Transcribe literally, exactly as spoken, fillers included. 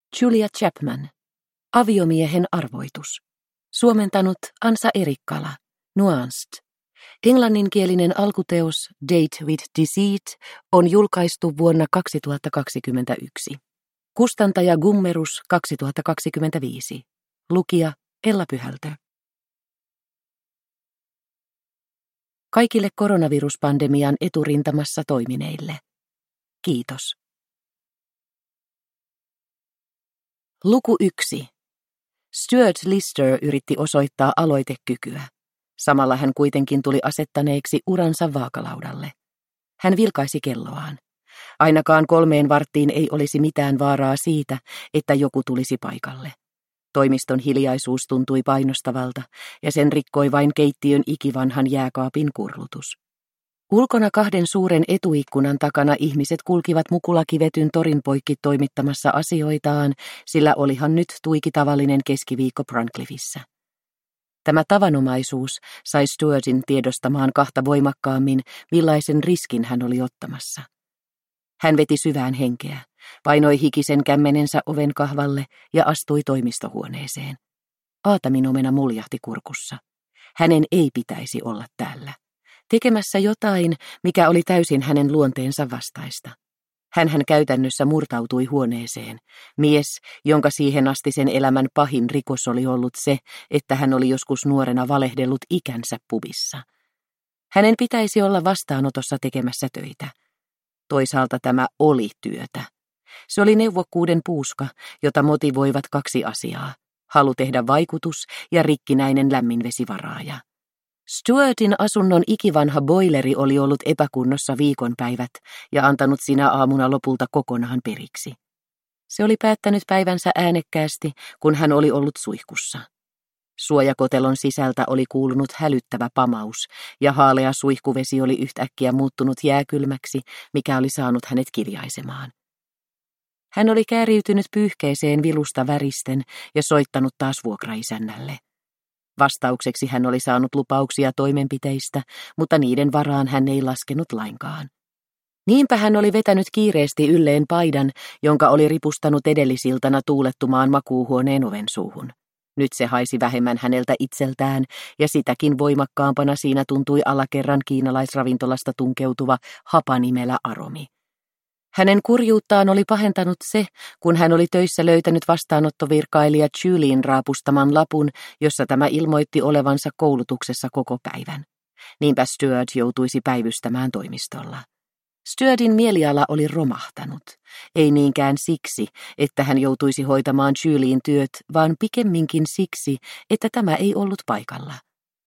Julia Chapman. Aviomiehen arvoitus. Suomentanut Ansa Erikkala. Nuanced. Englanninkielinen alkuteos Date with Deceit on julkaistu vuonna kaksituhattakaksikymmentäyksi. Kustantaja Gummerus kaksituhattakaksikymmentäviisi. Lukija Ella Pyhältö. Kaikille koronaviruspandemian eturintamassa toimineille. Kiitos. Luku yksi. Stuart Lister yritti osoittaa aloitekykyä. Samalla hän kuitenkin tuli asettaneeksi uransa vaakalaudalle. Hän vilkaisi kelloaan. Ainakaan kolmeen varttiin ei olisi mitään vaaraa siitä, että joku tulisi paikalle. Toimiston hiljaisuus tuntui painostavalta, ja sen rikkoi vain keittiön ikivanhan jääkaapin kurlutus. Ulkona kahden suuren etuikkunan takana ihmiset kulkivat mukulakivetyn torin poikki toimittamassa asioitaan, sillä olihan nyt tuiki tavallinen keskiviikko Brancliffissa. Tämä tavanomaisuus sai Stuartin tiedostamaan kahta voimakkaammin, millaisen riskin hän oli ottamassa. Hän veti syvään henkeä, painoi hikisen kämmenensä oven kahvalle ja astui toimistohuoneeseen. Aataminomena muljahti kurkussa. Hänen ei pitäisi olla täällä. Tekemässä jotain, mikä oli täysin hänen luonteensa vastaista. Hänhän käytännössä murtautui huoneeseen. Mies, jonka siihen asti sen elämän pahin rikos oli ollut se, että hän oli joskus nuorena valehdellut ikänsä pubissa. Hänen pitäisi olla vastaanotossa tekemässä töitä. Toisaalta tämä oli työtä. Se oli neuvokkuuden puuska, jota motivoivat kaksi asiaa. Halu tehdä vaikutus ja rikkinäinen lämminvesivaraaja. Stuartin asunnon ikivanha boileri oli ollut epäkunnossa viikonpäivät ja antanut sinä aamuna lopulta kokonaan periksi. Se oli päättänyt päivänsä äänekkäästi, kun hän oli ollut suihkussa. Suojakotelon sisältä oli kuulunut hälyttävä pamaus, ja haalea suihkuvesi oli yhtäkkiä muuttunut jääkylmäksi, mikä oli saanut hänet kirjaisemaan. Hän oli kääriytynyt pyyhkeeseen vilusta väristen ja soittanut taas vuokraisännälle. Vastaukseksi hän oli saanut lupauksia toimenpiteistä, mutta niiden varaan hän ei laskenut lainkaan. Niinpä hän oli vetänyt kiireesti ylleen paidan, jonka oli ripustanut edellisiltana tuulettumaan makuuhuoneen oven suuhun. Nyt se haisi vähemmän häneltä itseltään, ja sitäkin voimakkaampana siinä tuntui alakerran kiinalaisravintolasta tunkeutuva hapanimellä aromi. Hänen kurjuuttaan oli pahentanut se, kun hän oli töissä löytänyt vastaanottovirkailija Julien raapustaman lapun, jossa tämä ilmoitti olevansa koulutuksessa koko päivän. Niinpä Stuart joutuisi päivystämään toimistolla. Stuartin mieliala oli romahtanut, ei niinkään siksi, että hän joutuisi hoitamaan Julien työt, vaan pikemminkin siksi, että tämä ei ollut paikalla.